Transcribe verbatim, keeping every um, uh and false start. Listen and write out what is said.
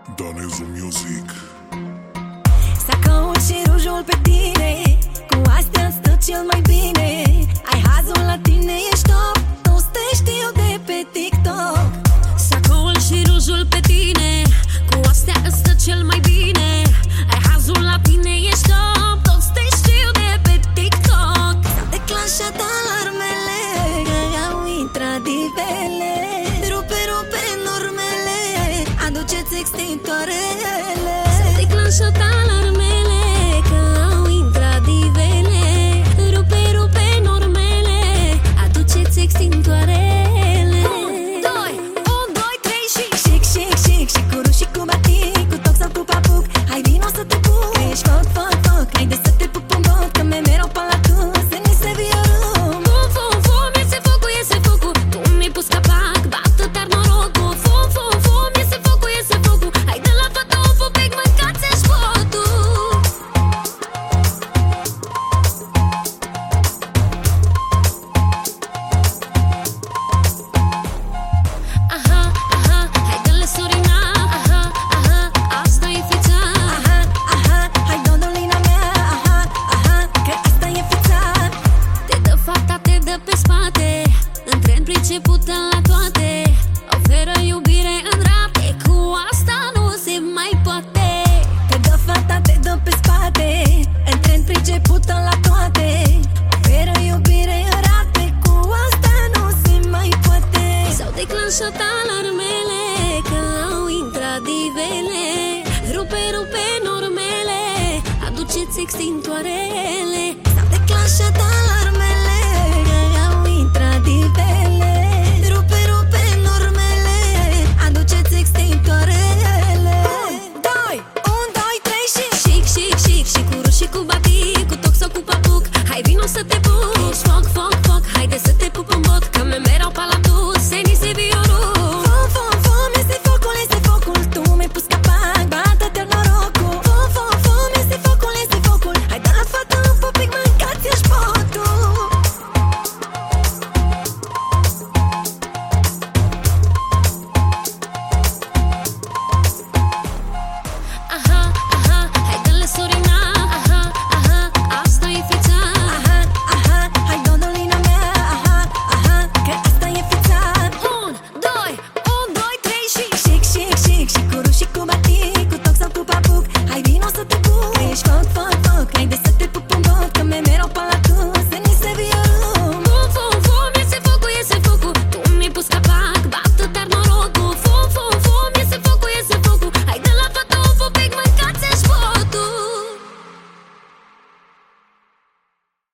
Danezu Music. S-a căut și rujul pe tine, cu astea stă cel mai bine. Ai hazul la tine, ești top, toți te știu de pe TikTok. S-a căut și rujul pe tine, cu astea stă cel mai bine. Ai hazul la tine, ești top, toți te știu de pe TikTok. S-au declanșat alarmele, au intrat divele. Rupe, rupe normele, aduceți extintoarele. S-au declanșat alarmele, că au intrat divele. Rupe, rupe normele, aduceți extintoarele. Doi, un, doi, trei și chic, chic, chic. Și cu ruși, cu batic, cu toc sau cu papuc. Hai vino să te pup, că ești foc, foc, foc. Haide să te pup în bot, că me mereu pe la tu. Să ni se viorum. Fum, fum, fum, iese focul, iese focul. Tu mi-ai pus capac, bată dar norocul. Fum, fum, fum, iese focul, iese focul. Haide la fata un pupic, mâncați-și botul. Aha, aha, hai dă-le Sorina. Aha, aha, asta e fița. Aha, aha, hai dodolina mea. Aha, aha, că asta e fița. Te dă fata, te dă pe spate, în tren pricepută la toate. Oferă iubire în rapte, cu asta nu se mai poate. Te dă fata, te dă pe spate, în tren pricepută la toate. Oferă iubire în rate, cu asta nu se mai poate. S-au declanșat alarmele, că au intrat divele. Rupe, rupe normele, aduceți extintoarele. S-au declanșat alarmele, au intrat divele. Rupe, rupe normele, aduceți extintoarele. Doi, un, doi, trei și Chic, chic, chic, și cu ruși, cu batic, cu toc sau cu papuc. Hai vino să te pup, ești foc, foc, foc. Haide să te pup în bot, că me